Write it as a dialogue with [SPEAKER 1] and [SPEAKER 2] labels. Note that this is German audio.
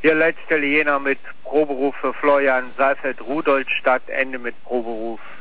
[SPEAKER 1] Hier letzte Jena mit Proberuf für Florian Seifeld, Rudolstadt, Ende mit Proberuf